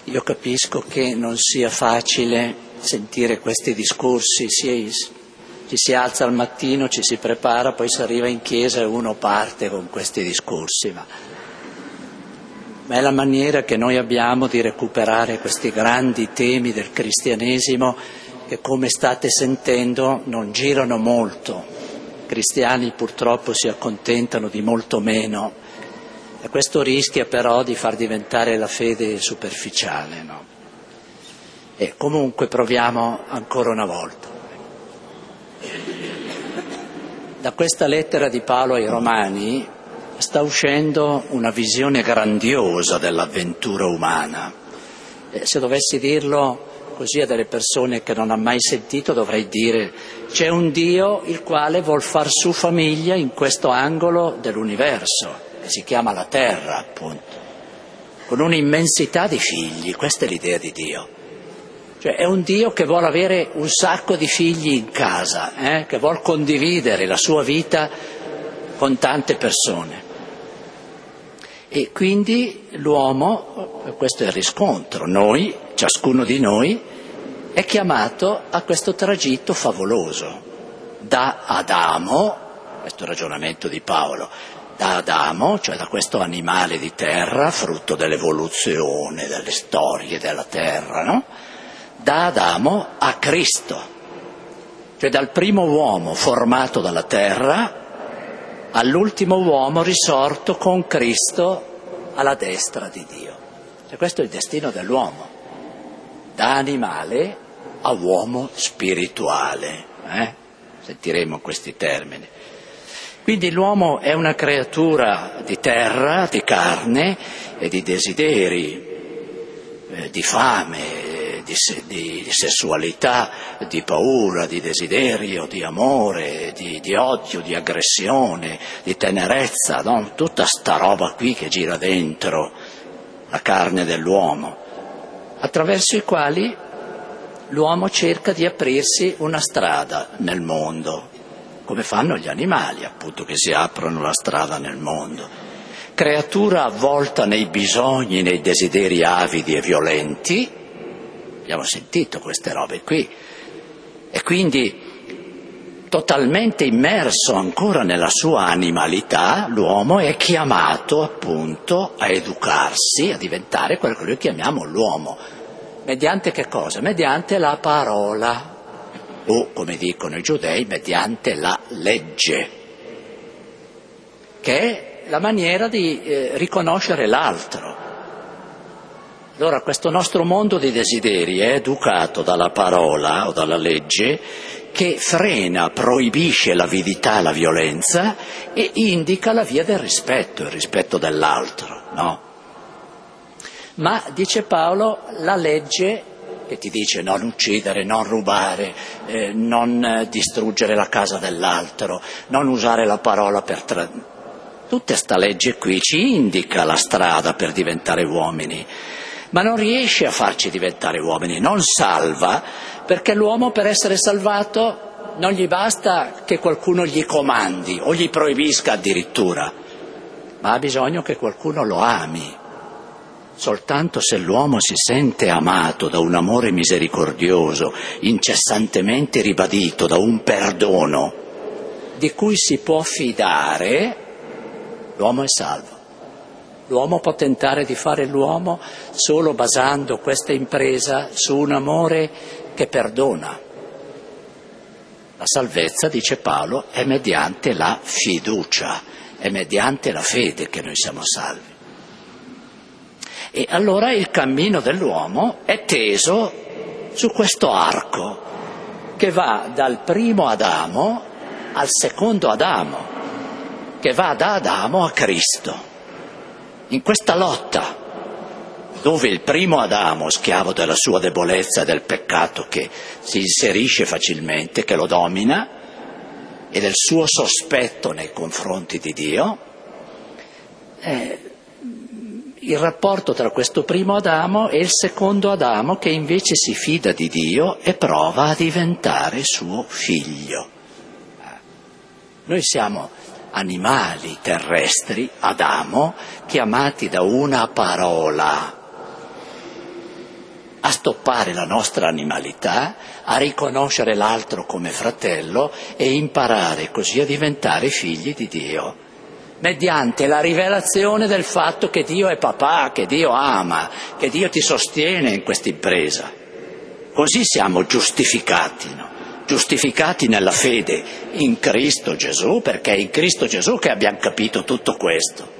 Io capisco che non sia facile sentire questi discorsi, ci si alza al mattino, ci si prepara, poi si arriva in chiesa e uno parte con questi discorsi, ma è la maniera che noi abbiamo di recuperare questi grandi temi del cristianesimo che, come state sentendo, non girano molto. I cristiani purtroppo si accontentano di molto meno. E questo rischia però di far diventare la fede superficiale, no? E comunque proviamo ancora una volta. Da questa lettera di Paolo ai Romani sta uscendo una visione grandiosa dell'avventura umana. Se dovessi dirlo così a delle persone che non ha mai sentito, dovrei dire: c'è un Dio il quale vuol far su famiglia in questo angolo dell'universo, che si chiama la terra, appunto, con un'immensità di figli. Questa è l'idea di Dio. Cioè è un Dio che vuole avere un sacco di figli in casa, che vuole condividere la sua vita con tante persone. E quindi l'uomo, questo è il riscontro, noi, ciascuno di noi, è chiamato a questo tragitto favoloso. Da Adamo, questo è il ragionamento di Paolo, da Adamo, cioè da questo animale di terra, frutto dell'evoluzione, delle storie della terra, no? Da Adamo a Cristo, cioè dal primo uomo formato dalla terra all'ultimo uomo risorto con Cristo alla destra di Dio. Cioè questo è il destino dell'uomo, da animale a uomo spirituale. Sentiremo questi termini. Quindi l'uomo è una creatura di terra, di carne e di desideri, di fame, di sessualità, di paura, di desiderio, di amore, di odio, di aggressione, di tenerezza, no? Tutta sta roba qui che gira dentro la carne dell'uomo, attraverso i quali l'uomo cerca di aprirsi una strada nel mondo, come fanno gli animali, appunto, che si aprono la strada nel mondo. Creatura avvolta nei bisogni, nei desideri avidi e violenti, abbiamo sentito queste robe qui, e quindi totalmente immerso ancora nella sua animalità, l'uomo è chiamato appunto a educarsi, a diventare quello che noi chiamiamo l'uomo. Mediante che cosa? Mediante la parola, o come dicono i giudei, mediante la legge, che è la maniera di riconoscere l'altro. Allora questo nostro mondo di desideri è educato dalla parola o dalla legge che frena, proibisce l'avidità e la violenza e indica la via del rispetto, il rispetto dell'altro, no? Ma, dice Paolo, la legge che ti dice non uccidere, non rubare, non distruggere la casa dell'altro, non usare la parola per tutta sta legge qui ci indica la strada per diventare uomini, ma non riesce a farci diventare uomini, non salva, perché l'uomo, per essere salvato, non gli basta che qualcuno gli comandi o gli proibisca addirittura, ma ha bisogno che qualcuno lo ami. Soltanto se l'uomo si sente amato da un amore misericordioso, incessantemente ribadito, da un perdono di cui si può fidare, l'uomo è salvo. L'uomo può tentare di fare l'uomo solo basando questa impresa su un amore che perdona. La salvezza, dice Paolo, è mediante la fiducia, è mediante la fede che noi siamo salvi. E allora il cammino dell'uomo è teso su questo arco che va dal primo Adamo al secondo Adamo, che va da Adamo a Cristo. In questa lotta, dove il primo Adamo, schiavo della sua debolezza e del peccato che si inserisce facilmente, che lo domina, e del suo sospetto nei confronti di Dio, il rapporto tra questo primo Adamo e il secondo Adamo, che invece si fida di Dio e prova a diventare suo figlio. Noi siamo animali terrestri, Adamo, chiamati da una parola, a stoppare la nostra animalità, a riconoscere l'altro come fratello e imparare così a diventare figli di Dio, mediante la rivelazione del fatto che Dio è papà, che Dio ama, che Dio ti sostiene in questa impresa. Così siamo giustificati, no? Giustificati nella fede in Cristo Gesù, perché è in Cristo Gesù che abbiamo capito tutto questo.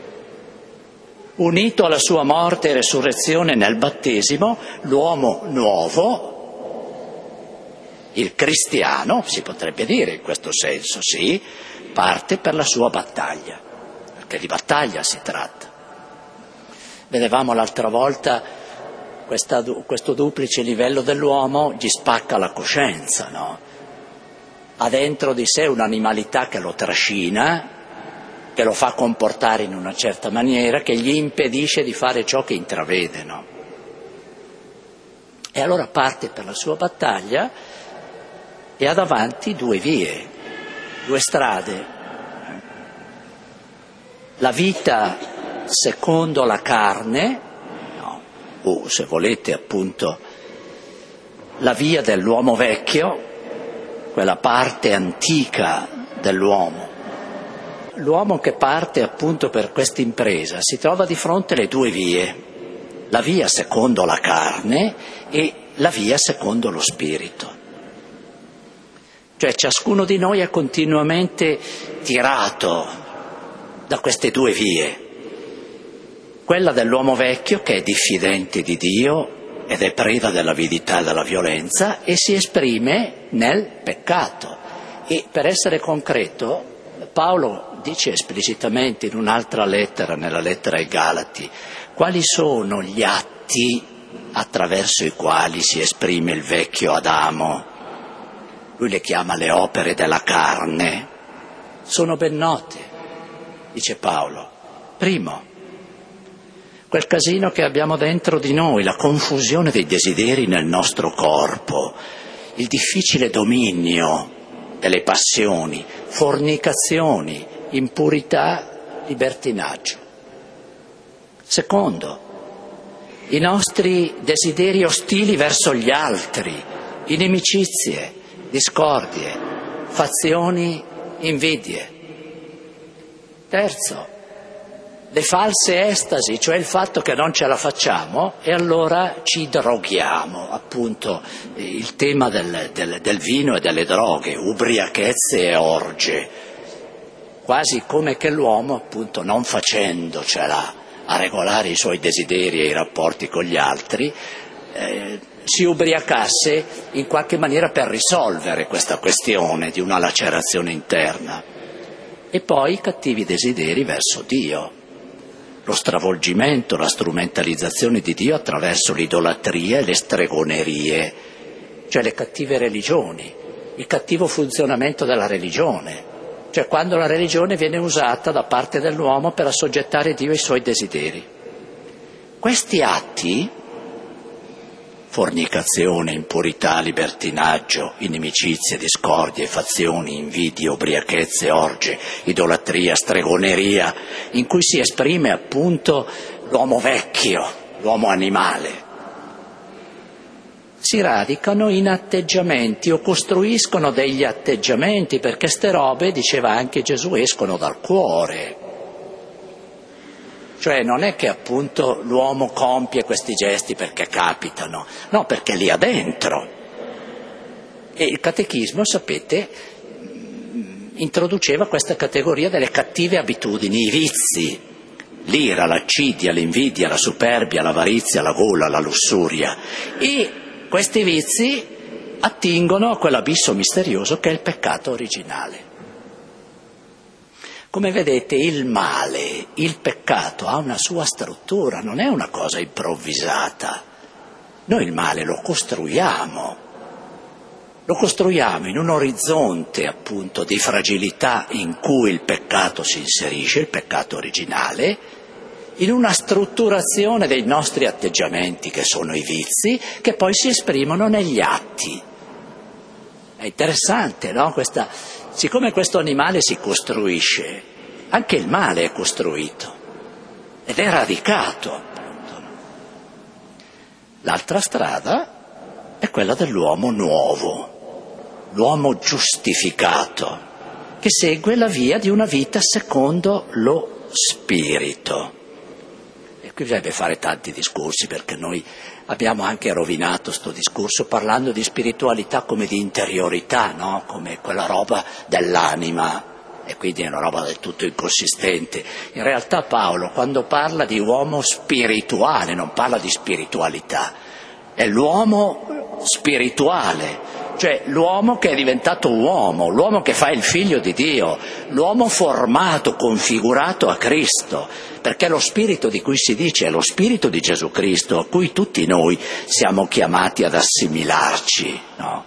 Unito alla sua morte e resurrezione nel battesimo, l'uomo nuovo, il cristiano, si potrebbe dire in questo senso, sì, parte per la sua battaglia, perché di battaglia si tratta. Vedevamo l'altra volta questo duplice livello dell'uomo, gli spacca la coscienza, no? Ha dentro di sé un'animalità che lo trascina, che lo fa comportare in una certa maniera, che gli impedisce di fare ciò che intravede, no? E allora parte per la sua battaglia e ha davanti due vie, due strade. La vita secondo la carne, no, o se volete appunto la via dell'uomo vecchio, quella parte antica dell'uomo. L'uomo che parte appunto per questa impresa si trova di fronte alle due vie, la via secondo la carne e la via secondo lo spirito. Cioè ciascuno di noi è continuamente tirato da queste due vie, quella dell'uomo vecchio che è diffidente di Dio ed è preda dell'avidità e della violenza e si esprime nel peccato. E per essere concreto, Paolo dice esplicitamente in un'altra lettera, nella lettera ai Galati, quali sono gli atti attraverso i quali si esprime il vecchio Adamo. Lui le chiama le opere della carne. Sono ben note, dice Paolo. Primo, quel casino che abbiamo dentro di noi, la confusione dei desideri nel nostro corpo, il difficile dominio delle passioni, fornicazioni, impurità, libertinaggio. Secondo, i nostri desideri ostili verso gli altri, inimicizie, discordie, fazioni, invidie. Terzo, le false estasi, cioè il fatto che non ce la facciamo e allora ci droghiamo, appunto il tema del vino e delle droghe, ubriachezze e orge, quasi come che l'uomo appunto non facendocela a regolare i suoi desideri e i rapporti con gli altri, si ubriacasse in qualche maniera per risolvere questa questione di una lacerazione interna. E poi i cattivi desideri verso Dio. Lo stravolgimento, la strumentalizzazione di Dio attraverso l'idolatria e le stregonerie, cioè le cattive religioni, il cattivo funzionamento della religione, cioè quando la religione viene usata da parte dell'uomo per assoggettare Dio ai suoi desideri. Questi atti, fornicazione, impurità, libertinaggio, inimicizie, discordie, fazioni, invidie, ubriachezze, orge, idolatria, stregoneria, in cui si esprime appunto l'uomo vecchio, l'uomo animale, si radicano in atteggiamenti o costruiscono degli atteggiamenti, perché ste robe, diceva anche Gesù, escono dal cuore. Cioè non è che appunto l'uomo compie questi gesti perché capitano, no, perché lì ha dentro. E il catechismo, sapete, introduceva questa categoria delle cattive abitudini, i vizi, l'ira, l'accidia, l'invidia, la superbia, l'avarizia, la gola, la lussuria. E questi vizi attingono a quell'abisso misterioso che è il peccato originale. Come vedete, il male, il peccato ha una sua struttura, non è una cosa improvvisata. Noi il male lo costruiamo in un orizzonte appunto di fragilità in cui il peccato si inserisce, il peccato originale, in una strutturazione dei nostri atteggiamenti che sono i vizi, che poi si esprimono negli atti. È interessante, no? Siccome questo animale si costruisce, anche il male è costruito ed è radicato, appunto. L'altra strada è quella dell'uomo nuovo, l'uomo giustificato, che segue la via di una vita secondo lo Spirito. E qui bisognerebbe fare tanti discorsi, perché noi abbiamo anche rovinato sto discorso parlando di spiritualità come di interiorità, no? Come quella roba dell'anima, e quindi è una roba del tutto inconsistente. In realtà Paolo, quando parla di uomo spirituale, non parla di spiritualità, è l'uomo spirituale, cioè l'uomo che è diventato uomo, l'uomo che fa il figlio di Dio, l'uomo formato, configurato a Cristo, perché lo spirito di cui si dice è lo spirito di Gesù Cristo, a cui tutti noi siamo chiamati ad assimilarci, no?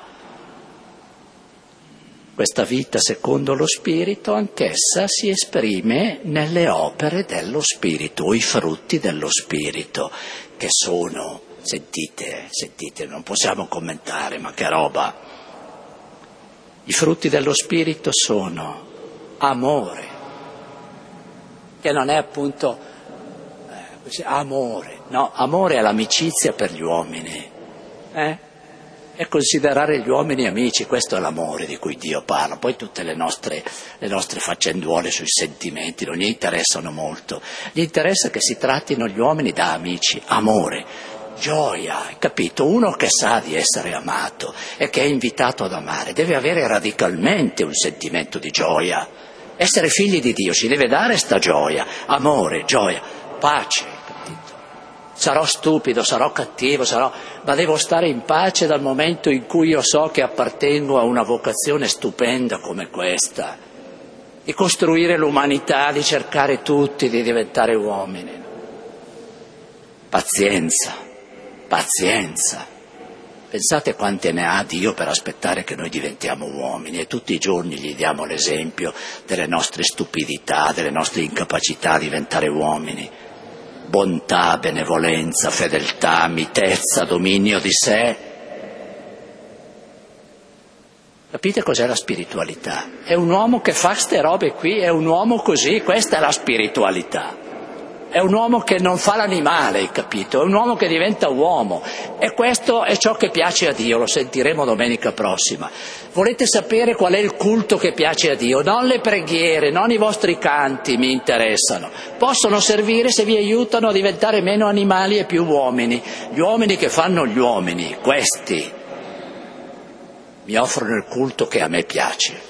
Questa vita secondo lo Spirito, anch'essa si esprime nelle opere dello Spirito, o i frutti dello Spirito, che sono, sentite, non possiamo commentare, ma che roba. I frutti dello Spirito sono amore, che non è appunto amore, no, amore è l'amicizia per gli uomini, è considerare gli uomini amici, questo è l'amore di cui Dio parla. Poi tutte le nostre faccenduole sui sentimenti non gli interessano molto, gli interessa che si trattino gli uomini da amici, amore, gioia, capito? Uno che sa di essere amato e che è invitato ad amare deve avere radicalmente un sentimento di gioia. Essere figli di Dio ci deve dare sta gioia, amore, gioia, pace. Sarò stupido, sarò cattivo, ma devo stare in pace dal momento in cui io so che appartengo a una vocazione stupenda come questa, di costruire l'umanità, di cercare tutti di diventare uomini. Pazienza. Pensate quante ne ha Dio per aspettare che noi diventiamo uomini, e tutti i giorni gli diamo l'esempio delle nostre stupidità, delle nostre incapacità a diventare uomini. Bontà, benevolenza, fedeltà, mitezza, dominio di sé. Capite cos'è la spiritualità? È un uomo che fa ste robe qui, è un uomo così, questa è la spiritualità. È un uomo che non fa l'animale, capito? È un uomo che diventa uomo, e questo è ciò che piace a Dio, lo sentiremo domenica prossima. Volete sapere qual è il culto che piace a Dio? Non le preghiere, non i vostri canti mi interessano. Possono servire se vi aiutano a diventare meno animali e più uomini. Gli uomini che fanno gli uomini, questi, mi offrono il culto che a me piace.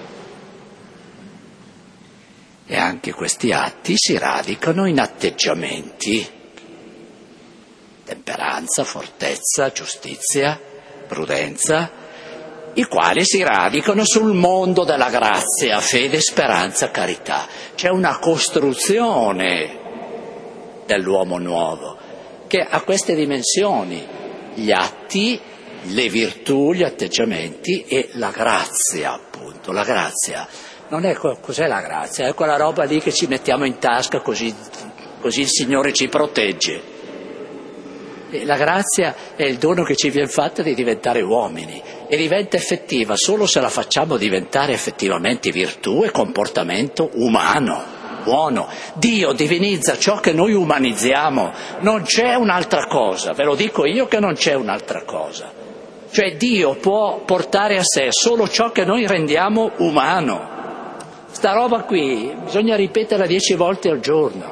E anche questi atti si radicano in atteggiamenti: temperanza, fortezza, giustizia, prudenza, i quali si radicano sul mondo della grazia, fede, speranza, carità. C'è una costruzione dell'uomo nuovo che ha queste dimensioni: gli atti, le virtù, gli atteggiamenti e la grazia, appunto. La grazia non è cos'è la grazia? È quella roba lì che ci mettiamo in tasca così il Signore ci protegge. E la grazia è il dono che ci viene fatto di diventare uomini, e diventa effettiva solo se la facciamo diventare effettivamente virtù e comportamento umano, buono. Dio divinizza ciò che noi umanizziamo, non c'è un'altra cosa, ve lo dico io che non c'è un'altra cosa. Cioè Dio può portare a sé solo ciò che noi rendiamo umano. Sta roba qui bisogna ripeterla 10 volte al giorno.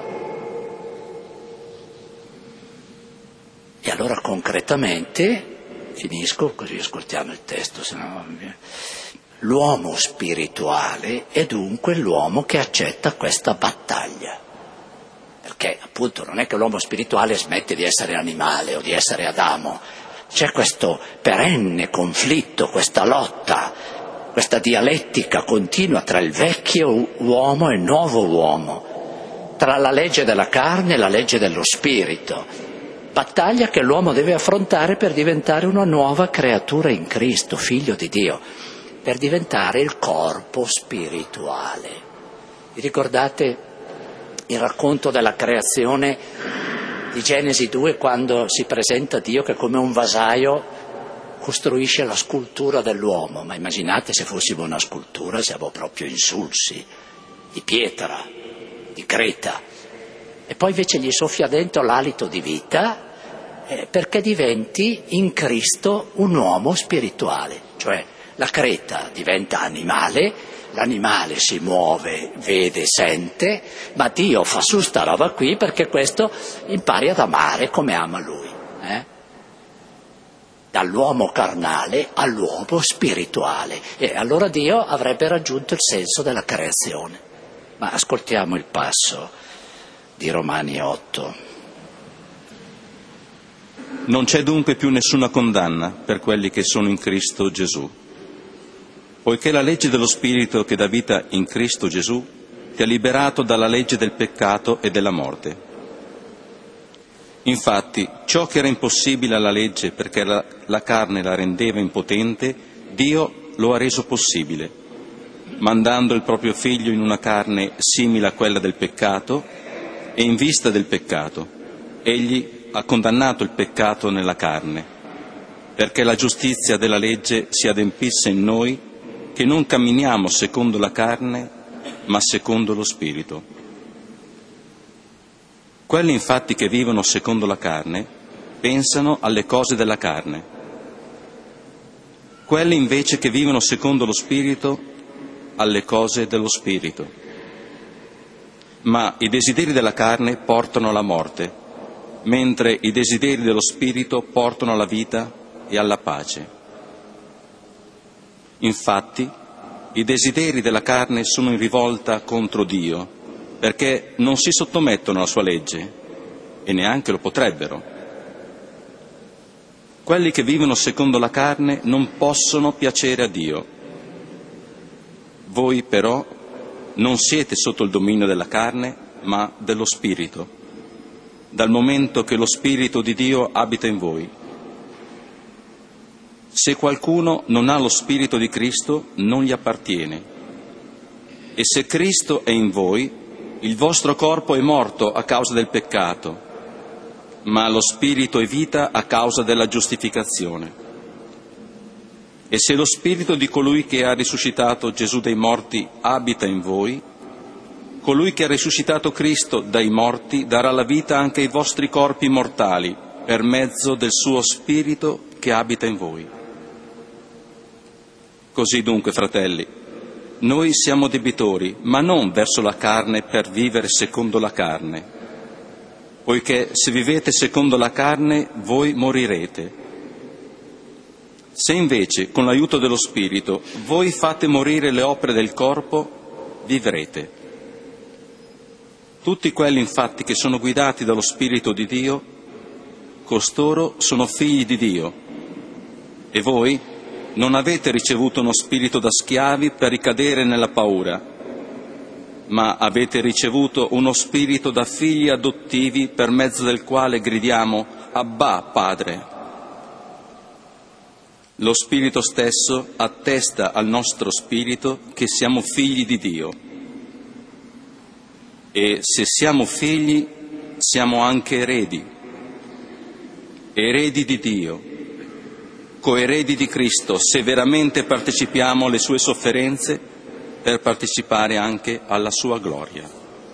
E allora concretamente, finisco così ascoltiamo il testo, sennò l'uomo spirituale è dunque l'uomo che accetta questa battaglia. Perché appunto non è che l'uomo spirituale smette di essere animale o di essere Adamo. C'è questo perenne conflitto, questa lotta, questa dialettica continua tra il vecchio uomo e il nuovo uomo, tra la legge della carne e la legge dello spirito. Battaglia che l'uomo deve affrontare per diventare una nuova creatura in Cristo, figlio di Dio, per diventare il corpo spirituale. Vi ricordate il racconto della creazione di Genesi 2, quando si presenta Dio che come un vasaio costruisce la scultura dell'uomo? Ma immaginate se fossimo una scultura, siamo proprio insulsi, di pietra, di creta. E poi invece gli soffia dentro l'alito di vita perché diventi in Cristo un uomo spirituale, cioè la creta diventa animale, l'animale si muove, vede, sente, ma Dio fa su sta roba qui perché questo impari ad amare come ama Lui. Dall'uomo carnale all'uomo spirituale. E allora Dio avrebbe raggiunto il senso della creazione. Ma ascoltiamo il passo di Romani 8. Non c'è dunque più nessuna condanna per quelli che sono in Cristo Gesù, poiché la legge dello Spirito che dà vita in Cristo Gesù ti ha liberato dalla legge del peccato e della morte. Infatti, ciò che era impossibile alla legge perché la carne la rendeva impotente, Dio lo ha reso possibile, mandando il proprio Figlio in una carne simile a quella del peccato, e in vista del peccato, Egli ha condannato il peccato nella carne, perché la giustizia della legge si adempisse in noi, che non camminiamo secondo la carne, ma secondo lo Spirito. Quelli infatti che vivono secondo la carne pensano alle cose della carne. Quelli invece che vivono secondo lo Spirito alle cose dello Spirito. Ma i desideri della carne portano alla morte, mentre i desideri dello Spirito portano alla vita e alla pace. Infatti, i desideri della carne sono in rivolta contro Dio, perché non si sottomettono alla sua legge, e neanche lo potrebbero. Quelli che vivono secondo la carne non possono piacere a Dio. Voi però non siete sotto il dominio della carne, ma dello Spirito, dal momento che lo Spirito di Dio abita in voi. Se qualcuno non ha lo Spirito di Cristo, non gli appartiene. E se Cristo è in voi, il vostro corpo è morto a causa del peccato, ma lo Spirito è vita a causa della giustificazione. E se lo Spirito di colui che ha risuscitato Gesù dai morti abita in voi, colui che ha risuscitato Cristo dai morti darà la vita anche ai vostri corpi mortali per mezzo del suo Spirito che abita in voi. Così dunque, fratelli, noi siamo debitori, ma non verso la carne per vivere secondo la carne, poiché se vivete secondo la carne voi morirete. Se invece, con l'aiuto dello Spirito, voi fate morire le opere del corpo, vivrete. Tutti quelli infatti che sono guidati dallo Spirito di Dio, costoro sono figli di Dio. E voi non avete ricevuto uno spirito da schiavi per ricadere nella paura, ma avete ricevuto uno spirito da figli adottivi per mezzo del quale gridiamo Abbà, Padre. Lo Spirito stesso attesta al nostro spirito che siamo figli di Dio. E se siamo figli, siamo anche eredi, eredi di Dio, coeredi di Cristo, se veramente partecipiamo alle sue sofferenze per partecipare anche alla sua gloria.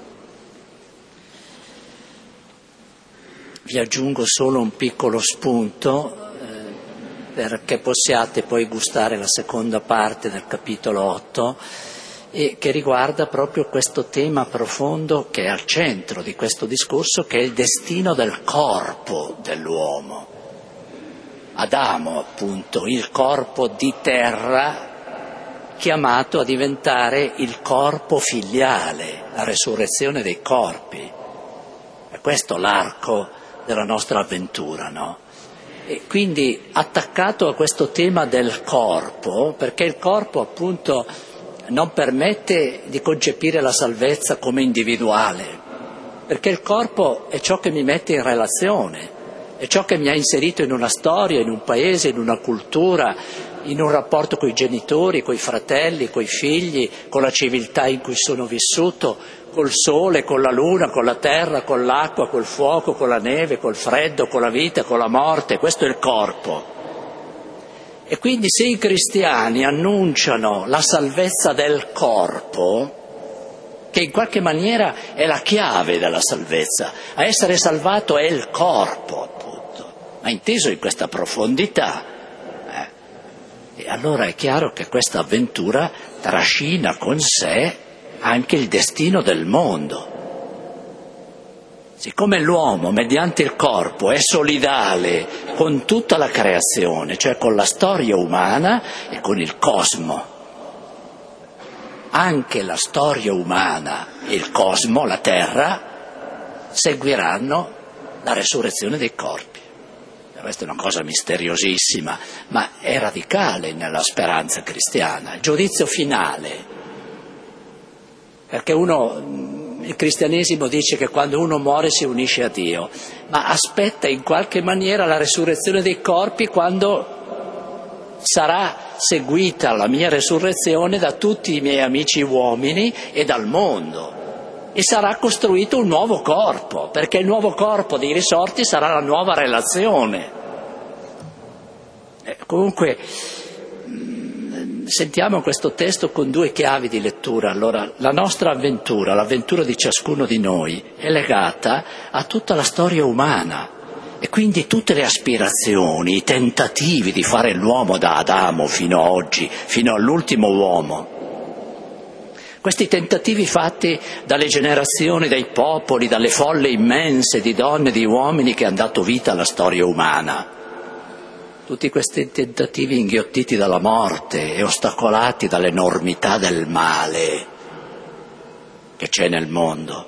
Vi aggiungo solo un piccolo spunto perché possiate poi gustare la seconda parte del capitolo 8 e che riguarda proprio questo tema profondo che è al centro di questo discorso, che è il destino del corpo dell'uomo. Adamo, appunto, il corpo di terra, chiamato a diventare il corpo filiale, la resurrezione dei corpi. È questo l'arco della nostra avventura, no? E quindi attaccato a questo tema del corpo, perché il corpo appunto non permette di concepire la salvezza come individuale, perché il corpo è ciò che mi mette in relazione, è ciò che mi ha inserito in una storia, in un paese, in una cultura, in un rapporto coi genitori, coi fratelli, coi figli, con la civiltà in cui sono vissuto, col sole, con la luna, con la terra, con l'acqua, col fuoco, con la neve, col freddo, con la vita, con la morte. Questo è il corpo. E quindi se i cristiani annunciano la salvezza del corpo, che in qualche maniera è la chiave della salvezza, a essere salvato è il corpo, appunto. ma inteso in questa profondità. E allora è chiaro che questa avventura trascina con sé anche il destino del mondo. Siccome l'uomo, mediante il corpo, è solidale con tutta la creazione, cioè con la storia umana e con il cosmo, anche la storia umana e il cosmo, la terra, seguiranno la resurrezione dei corpi. Questa è una cosa misteriosissima, ma è radicale nella speranza cristiana. Il giudizio finale, perché il cristianesimo dice che quando uno muore si unisce a Dio, ma aspetta in qualche maniera la resurrezione dei corpi quando sarà seguita la mia resurrezione da tutti i miei amici uomini e dal mondo. E sarà costruito un nuovo corpo, perché il nuovo corpo dei risorti sarà la nuova relazione. Comunque, sentiamo questo testo con due chiavi di lettura. Allora, la nostra avventura, l'avventura di ciascuno di noi, è legata a tutta la storia umana e quindi tutte le aspirazioni, i tentativi di fare l'uomo da Adamo fino a oggi, fino all'ultimo uomo. Questi tentativi fatti dalle generazioni, dai popoli, dalle folle immense di donne e di uomini che hanno dato vita alla storia umana. Tutti questi tentativi inghiottiti dalla morte e ostacolati dall'enormità del male che c'è nel mondo.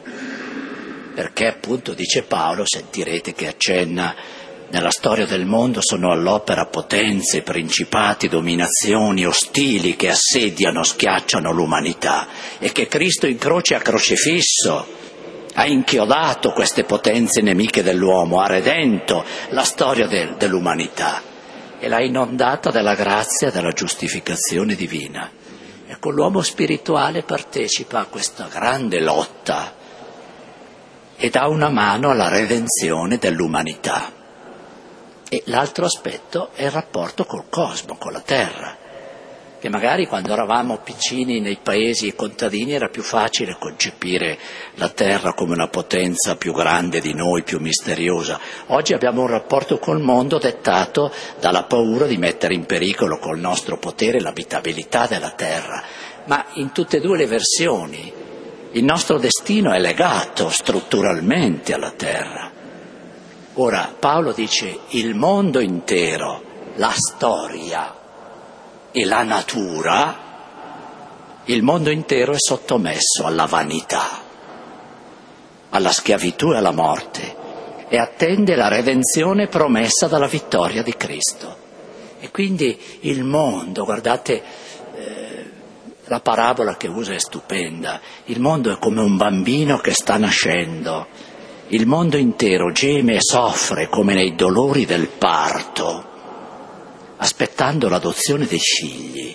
Perché appunto, dice Paolo, sentirete che accenna, nella storia del mondo sono all'opera potenze, principati, dominazioni ostili che assediano, schiacciano l'umanità e che Cristo in croce ha crocifisso, ha inchiodato queste potenze nemiche dell'uomo, ha redento la storia dell'umanità e l'ha inondata della grazia e della giustificazione divina. Ecco, l'uomo spirituale partecipa a questa grande lotta e dà una mano alla redenzione dell'umanità. E l'altro aspetto è il rapporto col cosmo, con la terra, che magari quando eravamo piccini nei paesi contadini era più facile concepire la terra come una potenza più grande di noi, più misteriosa. Oggi abbiamo un rapporto col mondo dettato dalla paura di mettere in pericolo col nostro potere l'abitabilità della terra, ma in tutte e due le versioni il nostro destino è legato strutturalmente alla terra. Ora, Paolo dice il mondo intero, la storia e la natura, il mondo intero è sottomesso alla vanità, alla schiavitù e alla morte e attende la redenzione promessa dalla vittoria di Cristo. E quindi il mondo, guardate, la parabola che usa è stupenda, il mondo è come un bambino che sta nascendo. Il mondo intero geme e soffre come nei dolori del parto, aspettando l'adozione dei figli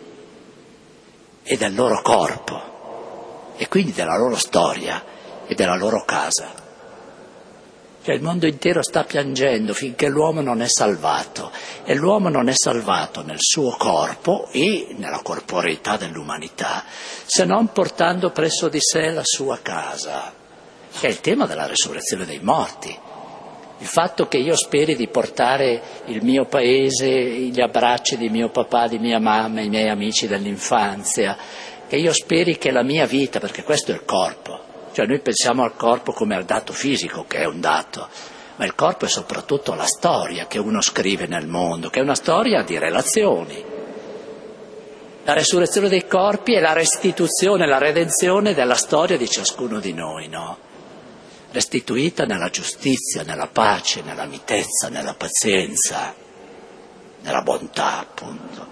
e del loro corpo, e quindi della loro storia e della loro casa. Cioè il mondo intero sta piangendo finché l'uomo non è salvato, e l'uomo non è salvato nel suo corpo e nella corporeità dell'umanità, se non portando presso di sé la sua casa, che è il tema della resurrezione dei morti. Il fatto che io speri di portare il mio paese, gli abbracci di mio papà, di mia mamma, i miei amici dell'infanzia, che io speri che la mia vita, perché questo è il corpo, cioè noi pensiamo al corpo come al dato fisico, che è un dato, ma il corpo è soprattutto la storia che uno scrive nel mondo, che è una storia di relazioni. La resurrezione dei corpi è la restituzione, la redenzione della storia di ciascuno di noi, no? Restituita nella giustizia, nella pace, nella mitezza, nella pazienza, nella bontà, appunto.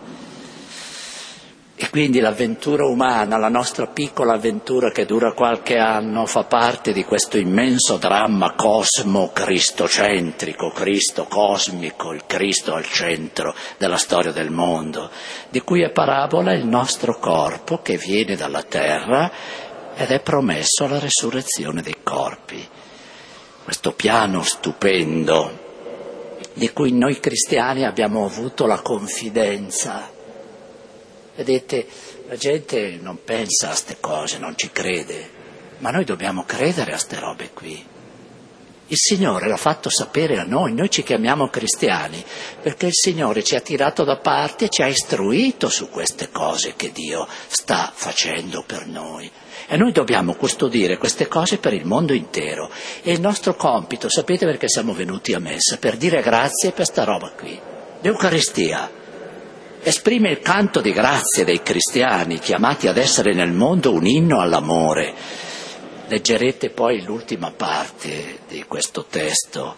E quindi l'avventura umana, la nostra piccola avventura che dura qualche anno, fa parte di questo immenso dramma cosmo-cristocentrico, Cristo cosmico, il Cristo al centro della storia del mondo, di cui è parabola il nostro corpo che viene dalla terra ed è promesso alla resurrezione dei corpi. Questo piano stupendo di cui noi cristiani abbiamo avuto la confidenza. Vedete, la gente non pensa a ste cose, non ci crede, ma noi dobbiamo credere a ste robe qui. Il Signore l'ha fatto sapere a noi ci chiamiamo cristiani, perché il Signore ci ha tirato da parte e ci ha istruito su queste cose che Dio sta facendo per noi. E noi dobbiamo custodire queste cose per il mondo intero. E il nostro compito, sapete perché siamo venuti a messa? Per dire grazie per sta roba qui. L'Eucaristia esprime il canto di grazia dei cristiani, chiamati ad essere nel mondo un inno all'amore. Leggerete poi l'ultima parte di questo testo.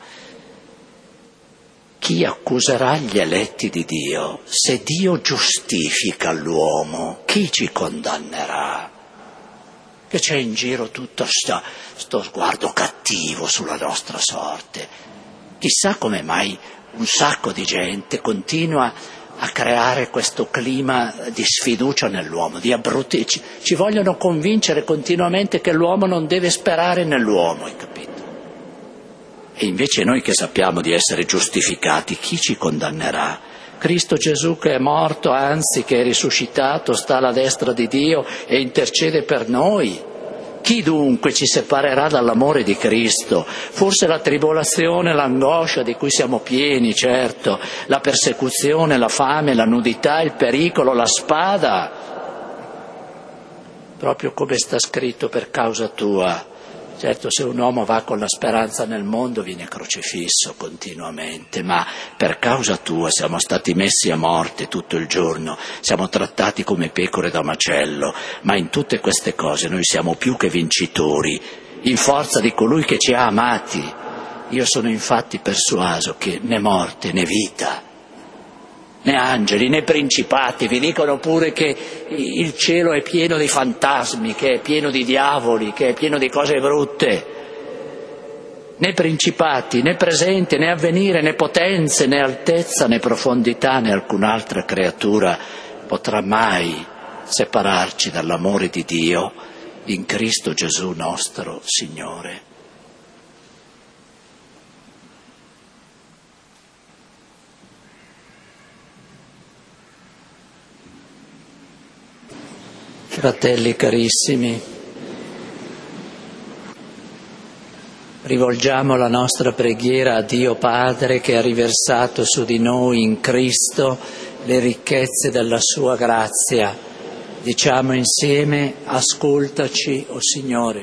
Chi accuserà gli eletti di Dio? Se Dio giustifica l'uomo, chi ci condannerà? Che c'è in giro tutto sto sguardo cattivo sulla nostra sorte. Chissà come mai un sacco di gente continua a creare questo clima di sfiducia nell'uomo, di ci vogliono convincere continuamente che l'uomo non deve sperare nell'uomo, hai capito? E invece noi che sappiamo di essere giustificati, chi ci condannerà? Cristo Gesù che è morto, anzi che è risuscitato, sta alla destra di Dio e intercede per noi. Chi dunque ci separerà dall'amore di Cristo? Forse la tribolazione, l'angoscia di cui siamo pieni, certo, la persecuzione, la fame, la nudità, il pericolo, la spada. Proprio come sta scritto, per causa tua. Certo, se un uomo va con la speranza nel mondo viene crocifisso continuamente, ma per causa tua siamo stati messi a morte tutto il giorno, siamo trattati come pecore da macello, ma in tutte queste cose noi siamo più che vincitori, in forza di colui che ci ha amati. Io sono infatti persuaso che né morte né vita, né angeli né principati, vi dicono pure che il cielo è pieno di fantasmi, che è pieno di diavoli, che è pieno di cose brutte, né principati, né presente, né avvenire, né potenze, né altezza, né profondità, né alcun'altra creatura potrà mai separarci dall'amore di Dio in Cristo Gesù nostro Signore. Fratelli carissimi, rivolgiamo la nostra preghiera a Dio Padre che ha riversato su di noi in Cristo le ricchezze della sua grazia. Diciamo insieme: ascoltaci, o Signore.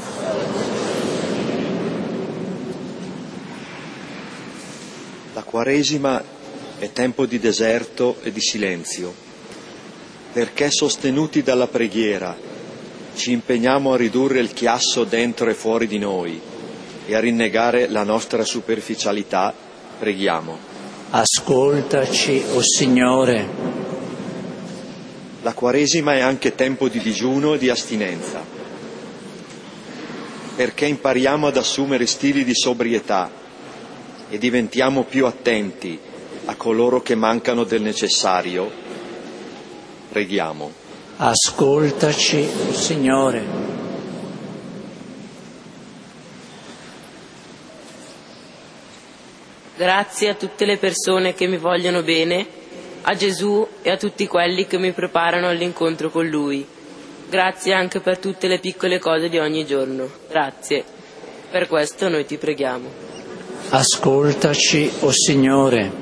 La Quaresima è tempo di deserto e di silenzio. Perché sostenuti dalla preghiera ci impegniamo a ridurre il chiasso dentro e fuori di noi e a rinnegare la nostra superficialità, preghiamo. Ascoltaci, o Signore. La Quaresima è anche tempo di digiuno e di astinenza. Perché impariamo ad assumere stili di sobrietà e diventiamo più attenti a coloro che mancano del necessario, preghiamo. Ascoltaci, o Signore. Grazie a tutte le persone che mi vogliono bene, a Gesù e a tutti quelli che mi preparano all'incontro con Lui. Grazie anche per tutte le piccole cose di ogni giorno. Grazie. Per questo noi ti preghiamo. Ascoltaci, o Signore.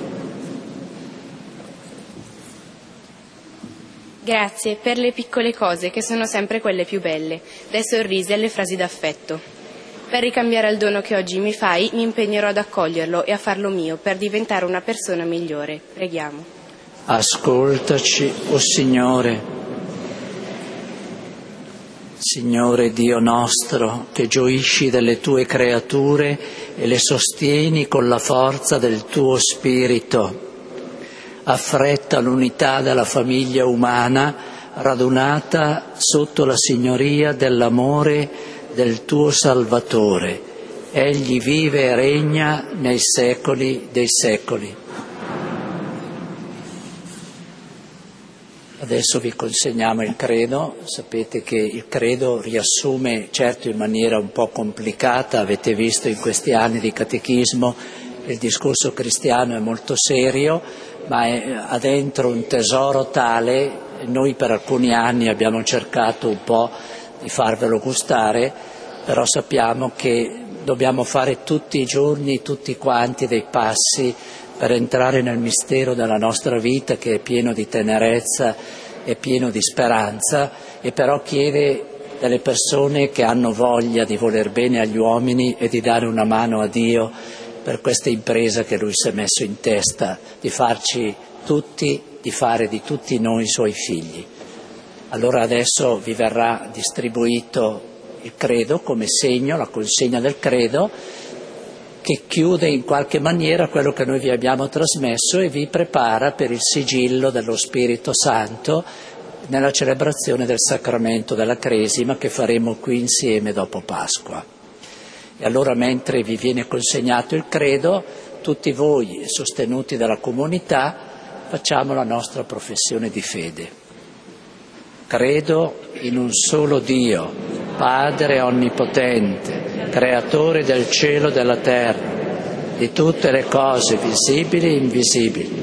Grazie per le piccole cose che sono sempre quelle più belle, dai sorrisi alle frasi d'affetto. Per ricambiare il dono che oggi mi fai, mi impegnerò ad accoglierlo e a farlo mio per diventare una persona migliore. Preghiamo. Ascoltaci, o Signore. Signore Dio nostro, che gioisci delle tue creature e le sostieni con la forza del tuo Spirito, affretta l'unità della famiglia umana radunata sotto la signoria dell'amore del tuo Salvatore. Egli vive e regna nei secoli dei secoli. Adesso vi consegniamo il credo. Sapete che il credo riassume, certo in maniera un po' complicata, avete visto in questi anni di catechismo, il discorso cristiano è molto serio, ma ha dentro un tesoro tale. Noi per alcuni anni abbiamo cercato un po' di farvelo gustare, però sappiamo che dobbiamo fare tutti i giorni, tutti quanti, dei passi per entrare nel mistero della nostra vita, che è pieno di tenerezza e pieno di speranza, e però chiede delle persone che hanno voglia di voler bene agli uomini e di dare una mano a Dio per questa impresa che Lui si è messo in testa, di farci tutti, di fare di tutti noi i Suoi figli. Allora adesso vi verrà distribuito il credo come segno, la consegna del credo, che chiude in qualche maniera quello che noi vi abbiamo trasmesso e vi prepara per il sigillo dello Spirito Santo nella celebrazione del sacramento della Cresima che faremo qui insieme dopo Pasqua. E allora, mentre vi viene consegnato il credo, tutti voi, sostenuti dalla comunità, facciamo la nostra professione di fede. Credo in un solo Dio, Padre onnipotente, creatore del cielo e della terra, di tutte le cose visibili e invisibili.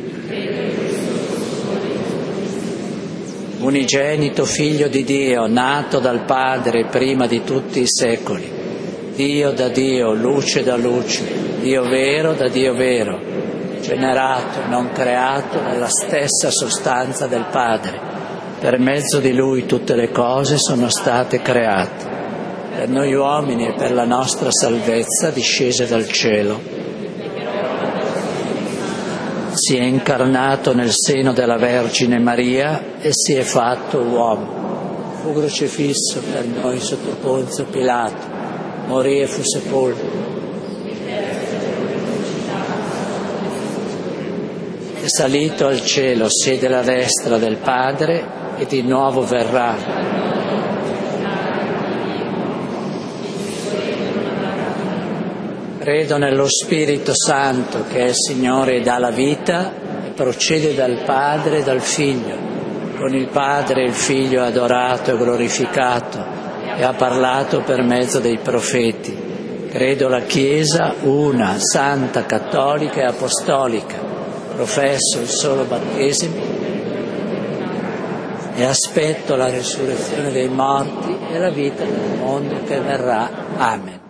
Unigenito Figlio di Dio, nato dal Padre prima di tutti i secoli, Dio da Dio, luce da luce, Dio vero da Dio vero, generato, non creato, nella stessa sostanza del Padre. Per mezzo di Lui tutte le cose sono state create. Per noi uomini e per la nostra salvezza discese dal cielo. Si è incarnato nel seno della Vergine Maria e si è fatto uomo. Fu crocifisso per noi sotto Ponzio Pilato, morì e fu sepolto. È salito al cielo, siede alla destra del Padre e di nuovo verrà. Credo nello Spirito Santo che è il Signore e dà la vita e procede dal Padre e dal Figlio. Con il Padre il Figlio è adorato e glorificato e ha parlato per mezzo dei profeti. Credo la Chiesa una, santa, cattolica e apostolica. Professo il solo battesimo e aspetto la risurrezione dei morti e la vita del mondo che verrà. Amen.